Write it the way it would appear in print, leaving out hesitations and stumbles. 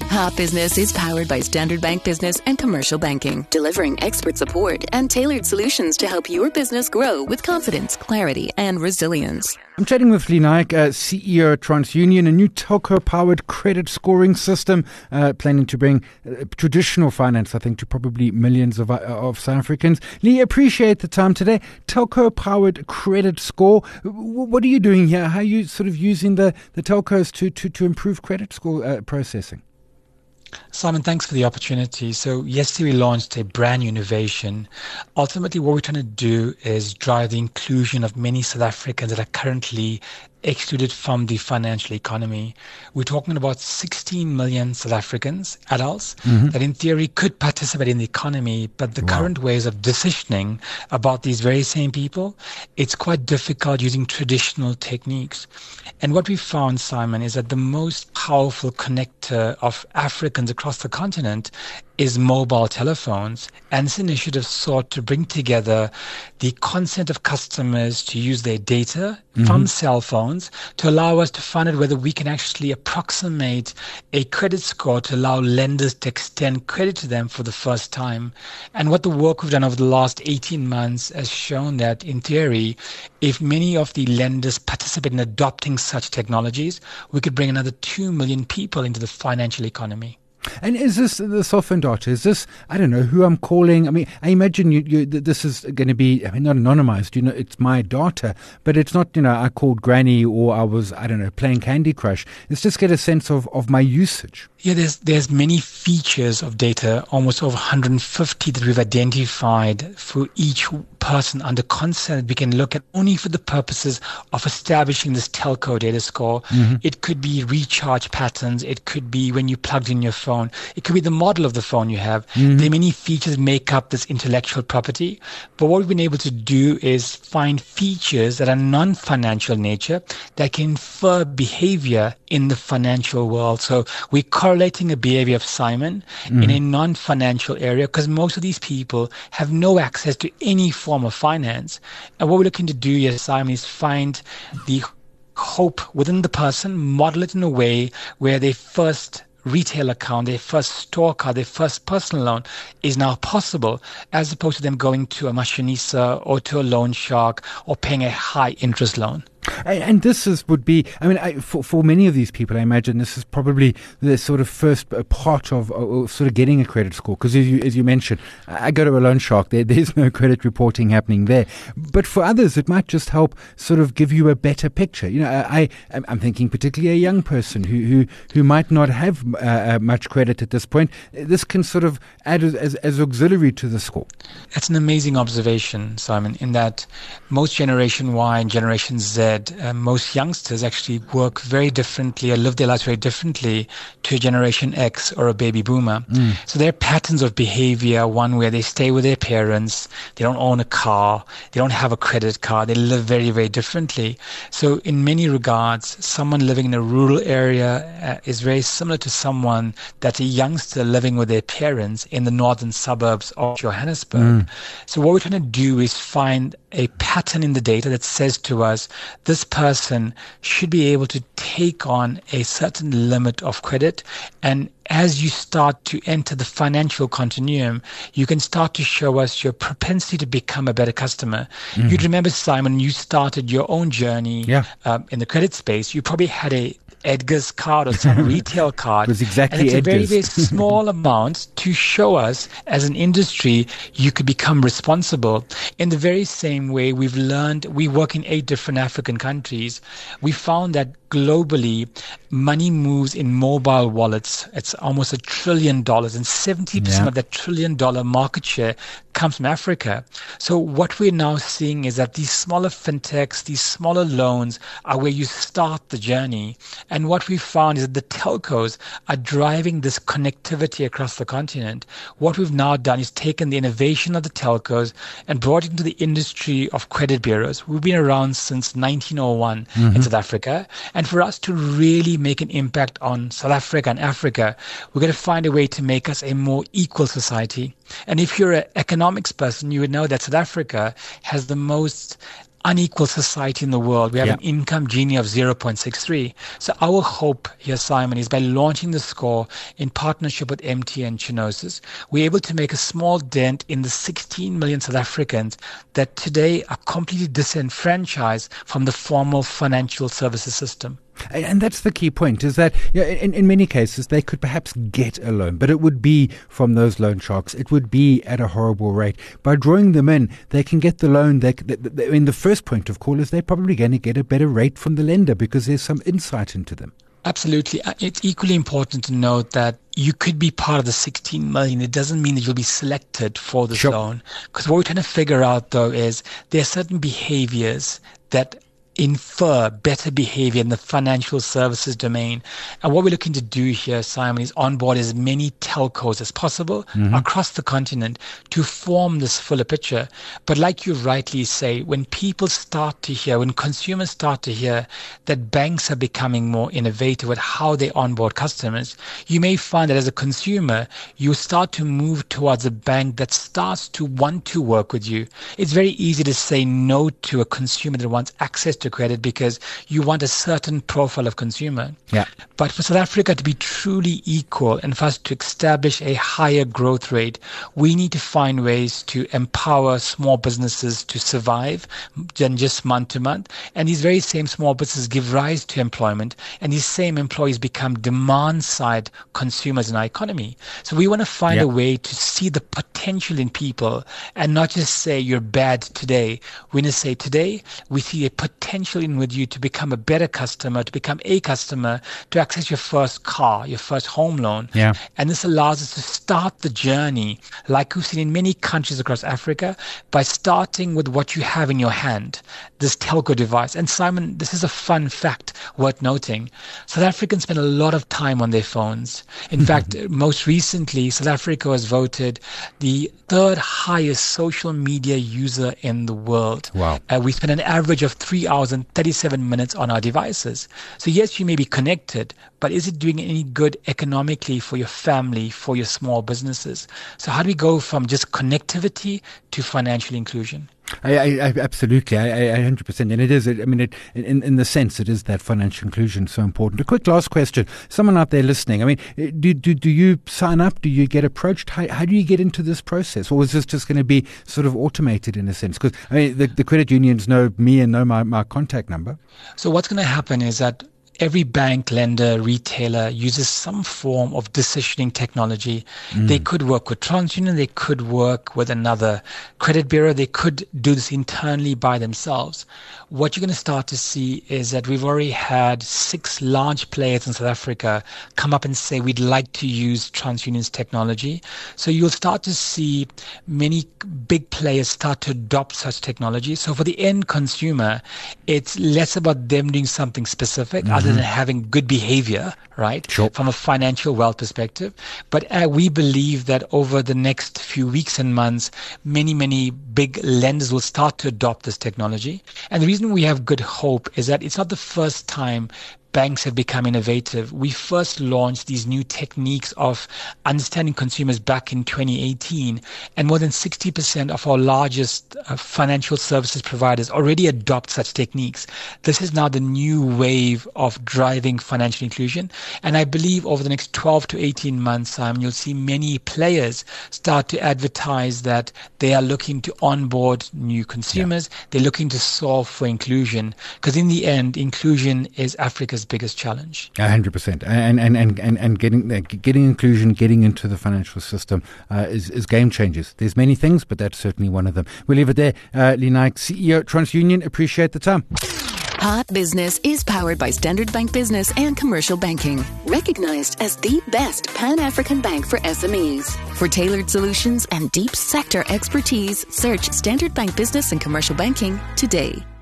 Hot Business is powered by Standard Bank Business and Commercial Banking, delivering expert support and tailored solutions to help your business grow with confidence, clarity, and resilience. I'm chatting with Lee Naik, CEO of TransUnion, a new telco-powered credit scoring system planning to bring traditional finance, I think, to probably millions of South Africans. Lee, appreciate the time today. Telco-powered credit score. What are you doing here? How are you sort of using the telcos to improve credit score processing? Simon, thanks for the opportunity. So yesterday we launched a brand new innovation. Ultimately, what we're trying to do is drive the inclusion of many South Africans that are currently excluded from the financial economy. We're talking about 16 million South Africans, adults, that in theory could participate in the economy, but the current ways of decisioning about these very same people, it's quite difficult using traditional techniques. And what we found, Simon, is that the most powerful connector of Africans across the continent is mobile telephones. And this initiative sought to bring together the consent of customers to use their data from cell phones to allow us to find out whether we can actually approximate a credit score to allow lenders to extend credit to them for the first time. And what the work we've done over the last 18 months has shown that, in theory, if many of the lenders participate in adopting such technologies, we could bring another 2 million people into the financial economy. And is this the cell phone data? Is this, I don't know, who I'm calling? I mean, I imagine this is going to be, I mean, not anonymized, it's my data, but it's not, I called Granny or I was, I don't know, playing Candy Crush. It's just get a sense of my usage. Yeah, there's many features of data, almost over 150 that we've identified for each person under consent we can look at only for the purposes of establishing this telco data score. It could be recharge patterns. It could be when you plugged in your phone. It could be the model of the phone you have. There are many features that make up this intellectual property. But what we've been able to do is find features that are non-financial nature that can infer behavior in the financial world. So we're correlating a behavior of Simon in a non-financial area because most of these people have no access to any form of finance. And what we're looking to do here, Simon, is find the hope within the person, model it in a way where their first retail account, their first store card, their first personal loan is now possible, as opposed to them going to a Mashonisa or to a loan shark or paying a high interest loan. And this would be, I mean, for many of these people, I imagine this is probably the sort of first part of sort of getting a credit score. Because as you mentioned, I go to a loan shark, there's no credit reporting happening there. But for others, it might just help sort of give you a better picture. I'm thinking particularly a young person who might not have much credit at this point. This can sort of add as auxiliary to the score. That's an amazing observation, Simon, in that most Generation Y and Generation Z, most youngsters actually work very differently or live their lives very differently to a Generation X or a baby boomer. So there are patterns of behavior, one where they stay with their parents, they don't own a car, they don't have a credit card, they live very, very differently. So in many regards, someone living in a rural area is very similar to someone that's a youngster living with their parents in the northern suburbs of Johannesburg. So what we're trying to do is find a pattern in the data that says to us, this person should be able to take on a certain limit of credit. And as you start to enter the financial continuum, you can start to show us your propensity to become a better customer. You'd remember, Simon, you started your own journey in the credit space. You probably had a Edgar's card or some retail card. It was exactly and it's Edgar's. a very, very small amount to show us as an industry you could become responsible. In the very same way we've learned, we work in 8 different African countries. We found that globally, money moves in mobile wallets. It's almost $1 trillion, and 70% of that $1 trillion market share comes from Africa. So what we're now seeing is that these smaller fintechs, these smaller loans are where you start the journey. And what we found is that the telcos are driving this connectivity across the continent. What we've now done is taken the innovation of the telcos and brought it into the industry of credit bureaus. We've been around since 1901 in South Africa. And for us to really make an impact on South Africa and Africa, we're going to find a way to make us a more equal society. And if you're an economics person, you would know that South Africa has the most unequal society in the world. We have an income Gini of 0.63. So our hope here, Simon, is by launching the score in partnership with MTN and Chinosys, we're able to make a small dent in the 16 million South Africans that today are completely disenfranchised from the formal financial services system. And that's the key point, is that in many cases they could perhaps get a loan, but it would be from those loan sharks. It would be at a horrible rate. By drawing them in, they can get the loan. In the first point of call is they're probably going to get a better rate from the lender because there's some insight into them. Absolutely. It's equally important to note that you could be part of the 16 million. It doesn't mean that you'll be selected for this loan. Because what we're trying to figure out, though, is there are certain behaviors that infer better behavior in the financial services domain. And what we're looking to do here, Simon, is onboard as many telcos as possible across the continent to form this fuller picture. But like you rightly say, when consumers start to hear that banks are becoming more innovative with how they onboard customers, you may find that as a consumer, you start to move towards a bank that starts to want to work with you. It's very easy to say no to a consumer that wants access to credit because you want a certain profile of consumer. Yeah. But for South Africa to be truly equal and for us to establish a higher growth rate, we need to find ways to empower small businesses to survive than just month to month. And these very same small businesses give rise to employment, and these same employees become demand side consumers in our economy. So we want to find a way to see the potential in people and not just say you're bad today. We want to say today we see a potential in with you to become a better customer, to become a customer, to access your first car, your first home loan. Yeah. And this allows us to start the journey, like we've seen in many countries across Africa, by starting with what you have in your hand, this telco device. And Simon, this is a fun fact worth noting. South Africans spend a lot of time on their phones. In fact, most recently, South Africa was voted the third highest social media user in the world. Wow. We spend an average of 3 hours and 37 minutes on our devices. So yes, you may be connected, but is it doing any good economically for your family, for your small businesses? So how do we go from just connectivity to financial inclusion? I absolutely, I 100%, and it is. I mean, in the sense, it is that financial inclusion so important. A quick last question: someone out there listening, I mean, do you sign up? Do you get approached? How do you get into this process, or is this just going to be sort of automated in a sense? Because I mean, the credit unions know me and know my contact number. So what's going to happen is that every bank, lender, retailer uses some form of decisioning technology. They could work with TransUnion, they could work with another credit bureau, they could do this internally by themselves. What you're going to start to see is that we've already had 6 large players in South Africa come up and say we'd like to use TransUnion's technology. So you'll start to see many big players start to adopt such technology. So for the end consumer, it's less about them doing something specific other than having good behavior, right? Sure. From a financial wealth perspective. But we believe that over the next few weeks and months, many big lenders will start to adopt this technology. And the reason we have good hope is that it's not the first time banks have become innovative. We first launched these new techniques of understanding consumers back in 2018, and more than 60% of our largest financial services providers already adopt such techniques. This is now the new wave of driving financial inclusion, and I believe over the next 12 to 18 months, you'll see many players start to advertise that they are looking to onboard new consumers. They're looking to solve for inclusion, because in the end, inclusion is Africa's biggest challenge. 100%, and getting inclusion, getting into the financial system is game changers. There's many things, but that's certainly one of them. We'll leave it there. Lee Naik, CEO, TransUnion, appreciate the time. Hot Business is powered by Standard Bank Business and Commercial Banking, recognized as the best Pan-African bank for SMEs. For tailored solutions and deep sector expertise, search Standard Bank Business and Commercial Banking today.